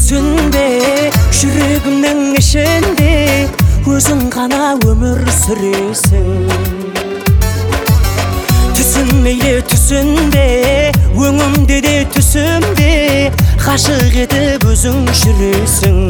түсінбе, жүрегімнің ішінде өзің ғана өмір сүресің. Түсінмейлі түсінбе, өңімде де түсімде ғашық етіп өзің жүресің.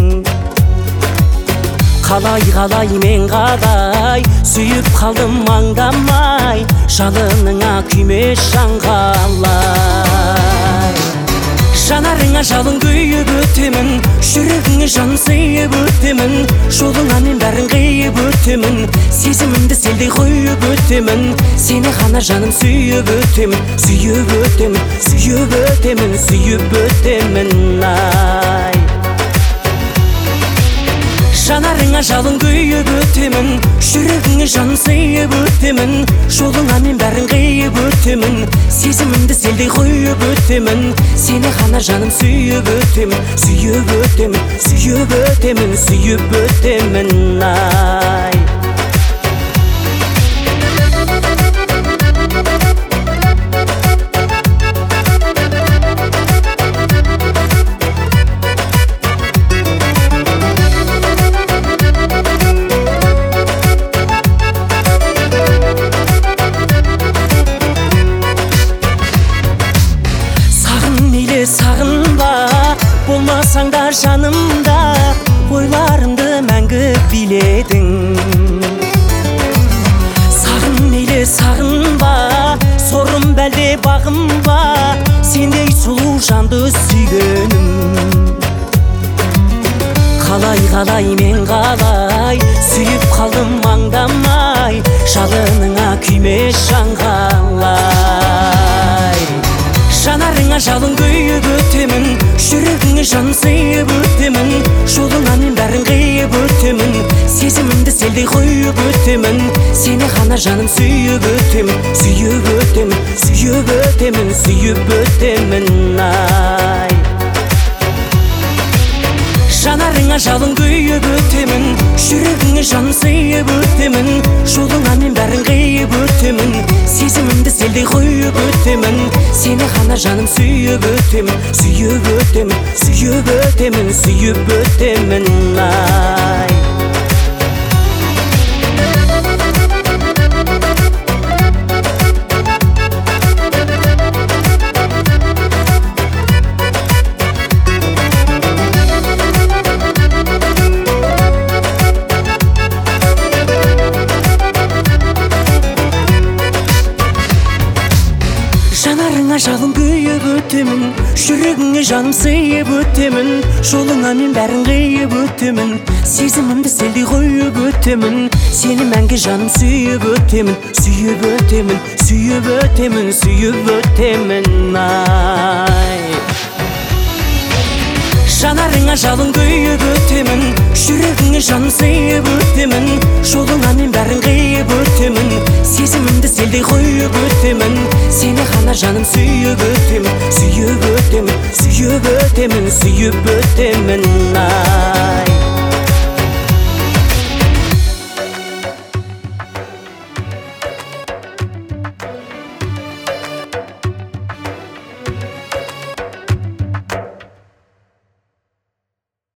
Қалай мен қалай сүйіп қалдым аңдамай, жалыныңа күймес жанғалай. Жанарыңа жалын күйіп өтемін, жүрегіңе жан сыйып өтемін, жолыңа мен бәрін қиып өтемін, сезімімді селдей қойып өтемін, сені ғана жаным сүйіп өтемін, сүйіп өтемін, сүйіп өтемін, сүйіп өтемін, ай. Жанарыңа жалын күйіп өтемін, жүрегіңе жан сыйып өтемін, жолыңа мен бәрін қиып өтемін, сезімімді селдей қойып өтемін, сені ғана жаным сүйіп өтемін, сүйіп өтемін, сүйіп өтемін, сүйіп өтемін, ай. Сағынба, болмасаң да жанымда, ойларымды мәңгі биледің. Сағын мейлі сағынба, сорым бәлде бағымба, сендей сұлу жанды сүйгенім. Қалай мен қалай сүйіп қалдым аңдамай, жалыныңа күймес жанғалай. Жанарыңа жалын күйіп өтемін, жүрегіңе жан сыйып өтемін, жолыңа мен бәрін қиып өтемін, сезімімді селдей қойып өтемін, сені ғана жаным сүйіп өтемін, сүйіп өтемін, сүйіп өтемін, сүйіп өтемін, ай. Жанарыңа жалын күйіп өтемін, жүрегіңе жан сыйып өтемін, жолыңа мен бәрін қиып өтемін, сезімімді селдей қойып өтемін, сені ғана жаным сүйіп өтемін, сүйіп өтемін, сүйіп өтемін, сүйіп өтемін, ай. Жанарыңа жалын күйіп өтемін, жүрегіңе жаным сыйып өтемін, жолыңа мен бәрін қиып өтемін, сезімімді селдей қойып өтемін, сені мәңгі жаным сүйіп өтемін, сүйіп өтемін, сүйіп өтемін, сүйіп өтемін, ай. Жанарыңа жалын күйіп өтемін, жүрегіңе жан сыйып өтемін, жолыңа мен бәрін қиып өтемін, сезімімді селдей қойып өтемін, сені ғана жаным сүйіп өтемін, сүйіп өтемін, сүйіп өтемін, сүйіп өтемін, ай.